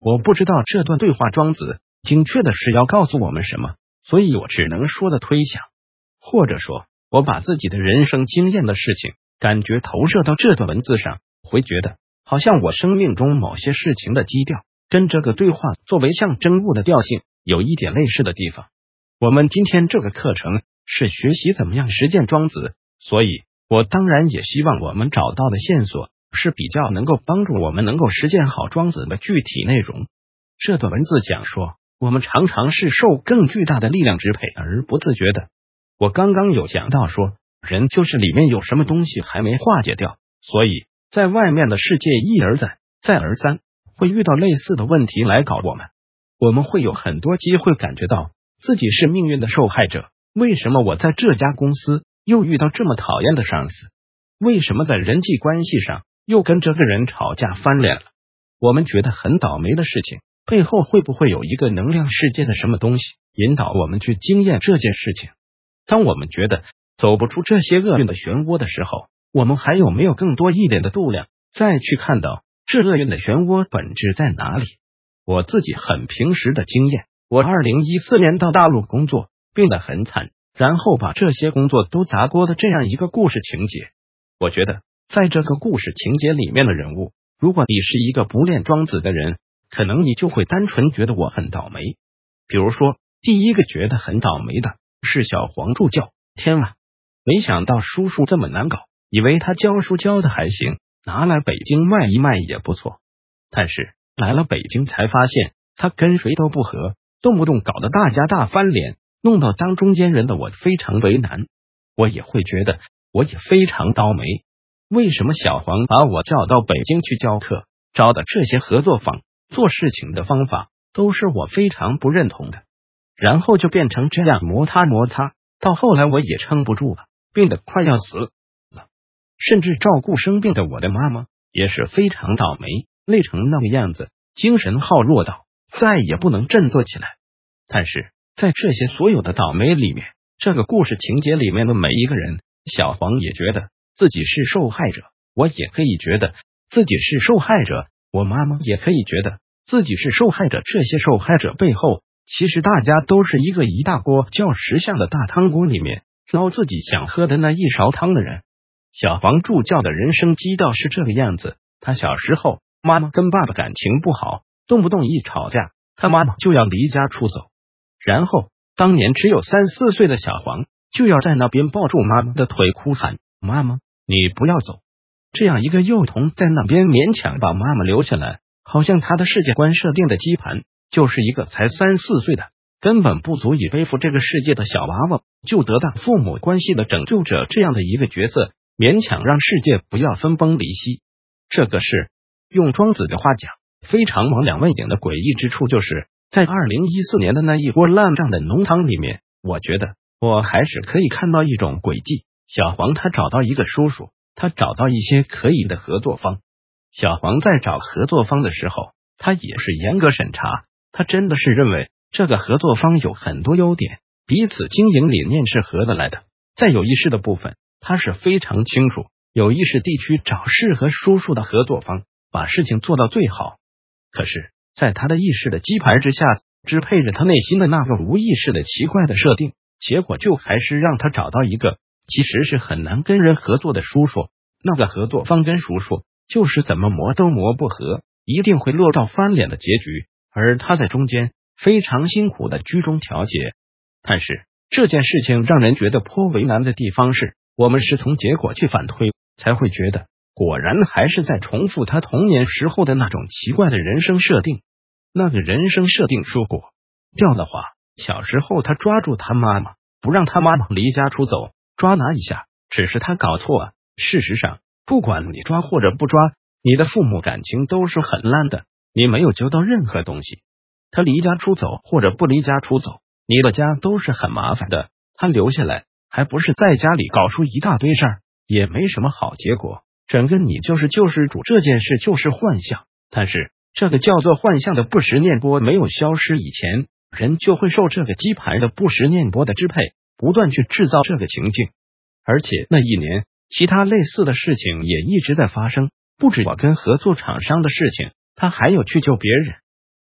我不知道这段对话庄子精确的是要告诉我们什么，所以我只能说的推想，或者说我把自己的人生经验的事情感觉投射到这段文字上，会觉得好像我生命中某些事情的基调跟这个对话作为象征物的调性有一点类似的地方。我们今天这个课程是学习怎么样实践庄子，所以我当然也希望我们找到的线索是比较能够帮助我们能够实践好庄子的具体内容。这段文字讲说，我们常常是受更巨大的力量支配而不自觉的。我刚刚有讲到说，人就是里面有什么东西还没化解掉，所以在外面的世界一而再再而三会遇到类似的问题来搞我们。我们会有很多机会感觉到自己是命运的受害者。为什么我在这家公司又遇到这么讨厌的上司？为什么在人际关系上又跟这个人吵架翻脸了？我们觉得很倒霉的事情背后会不会有一个能量世界的什么东西引导我们去经验这件事情？当我们觉得走不出这些厄运的漩涡的时候，我们还有没有更多一点的度量再去看到这厄运的漩涡本质在哪里？我自己很平时的经验，我2014年到大陆工作，病得很惨，然后把这些工作都砸锅的这样一个故事情节。我觉得在这个故事情节里面的人物，如果你是一个不练庄子的人，可能你就会单纯觉得我很倒霉。比如说，第一个觉得很倒霉的是小黄助教，天啊，没想到叔叔这么难搞，以为他教书教的还行，拿来北京卖一卖也不错。但是来了北京才发现他跟谁都不合，动不动搞得大家大翻脸，弄到当中间人的我非常为难。我也会觉得我也非常倒霉，为什么小黄把我叫到北京去教课，找的这些合作坊做事情的方法都是我非常不认同的，然后就变成这样摩擦，到后来我也撑不住了，病得快要死了。甚至照顾生病的我的妈妈也是非常倒霉，累成那个样子，精神耗弱到再也不能振作起来。但是在这些所有的倒霉里面，这个故事情节里面的每一个人，小黄也觉得自己是受害者，我也可以觉得自己是受害者，我妈妈也可以觉得自己是受害者。这些受害者背后，其实大家都是一大锅叫石像的大汤锅里面捞自己想喝的那一勺汤的人。小黄助教的人生基调是这个样子，他小时候妈妈跟爸爸感情不好，动不动一吵架，他妈妈就要离家出走，然后当年只有3、4岁的小黄就要在那边抱住妈妈的腿哭喊，妈妈你不要走。这样一个幼童在那边勉强把妈妈留下来，好像他的世界观设定的基盘就是一个才3、4岁的根本不足以背负这个世界的小娃娃，就得到父母关系的拯救者这样的一个角色，勉强让世界不要分崩离析。这个是用庄子的话讲非常魍魉未景的诡异之处，就是在2014年的那一锅烂账的浓汤里面，我觉得我还是可以看到一种诡计。小黄他找到一个叔叔，他找到一些可以的合作方。小黄在找合作方的时候，他也是严格审查，他真的是认为这个合作方有很多优点，彼此经营理念是合得来的。在有意识的部分，他是非常清楚有意识地区找适合叔叔的合作方，把事情做到最好。可是在他的意识的鸡排之下，支配着他内心的那个无意识的奇怪的设定，结果就还是让他找到一个其实是很难跟人合作的叔叔。那个合作方跟叔叔就是怎么磨都磨不合，一定会落到翻脸的结局，而他在中间非常辛苦的居中调节。但是这件事情让人觉得颇为难的地方是，我们是从结果去反推，才会觉得果然还是在重复他童年时候的那种奇怪的人生设定。那个人生设定如果掉的话，小时候他抓住他妈妈，不让他妈妈离家出走，抓拿一下，只是他搞错啊。事实上，不管你抓或者不抓，你的父母感情都是很烂的，你没有救到任何东西。他离家出走或者不离家出走，你的家都是很麻烦的，他留下来还不是在家里搞出一大堆事儿，也没什么好结果。整个你就是救世主这件事就是幻象，但是这个叫做幻象的不实念波没有消失以前，人就会受这个鸡排的不实念波的支配，不断去制造这个情境。而且那一年其他类似的事情也一直在发生，不止我跟合作厂商的事情，他还有去救别人。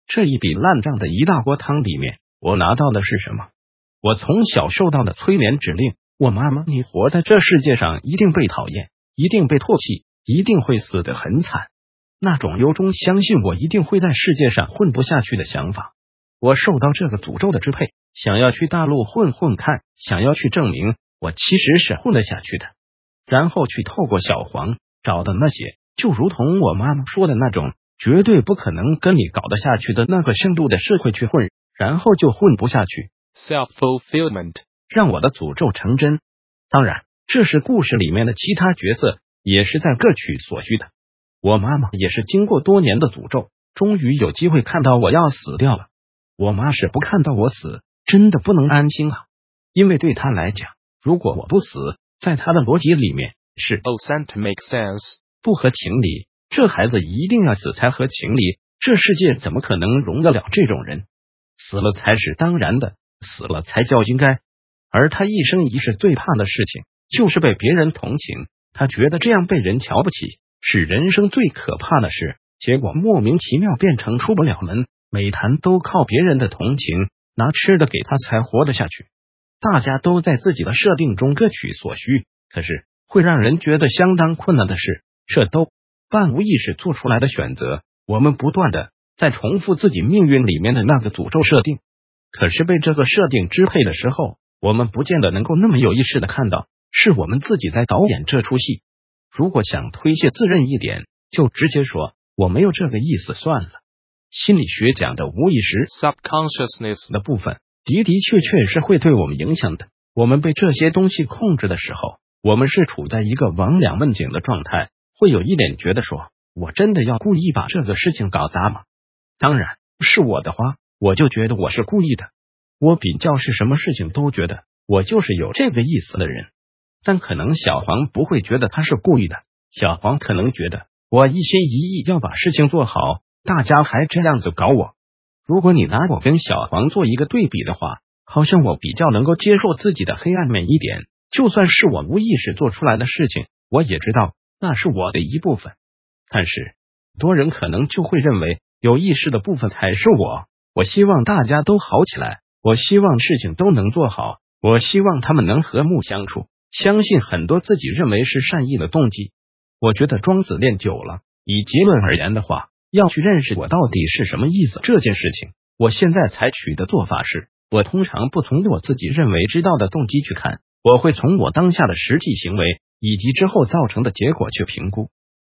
这一笔烂账的一大锅汤里面，我拿到的是什么？我从小受到的催眠指令，我妈妈，你活在这世界上一定被讨厌，一定被唾弃，一定会死得很惨。那种由衷相信我一定会在世界上混不下去的想法。我受到这个诅咒的支配，想要去大陆混混看，想要去证明我其实是混得下去的，然后去透过小黄找的那些就如同我妈妈说的那种绝对不可能跟你搞得下去的那个深度的社会去混，然后就混不下去。 Self-fulfillment 让我的诅咒成真。当然，这是故事里面的其他角色也是在各取所需的。我妈妈也是经过多年的诅咒，终于有机会看到我要死掉了。我妈是不看到我死，真的不能安心啊！因为对她来讲，如果我不死，在她的逻辑里面是 to make sense 不合情理，这孩子一定要死才合情理，这世界怎么可能容得了这种人？死了才是当然的，死了才叫应该。而他一生一世最怕的事情就是被别人同情，他觉得这样被人瞧不起是人生最可怕的事，结果莫名其妙变成出不了门，每谈都靠别人的同情，拿吃的给他才活得下去。大家都在自己的设定中各取所需，可是会让人觉得相当困难的是，这都半无意识做出来的选择，我们不断的在重复自己命运里面的那个诅咒设定，可是被这个设定支配的时候，我们不见得能够那么有意识的看到是我们自己在导演这出戏。如果想推卸自认一点，就直接说我没有这个意思算了。心理学讲的无意识 subconsciousness 的部分的确是会对我们影响的。我们被这些东西控制的时候，我们是处在一个魍魉问井的状态，会有一点觉得说我真的要故意把这个事情搞砸吗？当然是我的话，我就觉得我是故意的。我比较是什么事情都觉得我就是有这个意思的人，但可能小黄不会觉得他是故意的，小黄可能觉得我一心一意要把事情做好，大家还这样子搞我。如果你拿我跟小黄做一个对比的话，好像我比较能够接受自己的黑暗面一点，就算是我无意识做出来的事情，我也知道那是我的一部分。但是多人可能就会认为有意识的部分才是我。我希望大家都好起来，我希望事情都能做好，我希望他们能和睦相处，相信很多自己认为是善意的动机。我觉得庄子练久了，以结论而言的话，要去认识我到底是什么意思这件事情，我现在采取的做法是，我通常不从我自己认为知道的动机去看，我会从我当下的实际行为以及之后造成的结果去评估。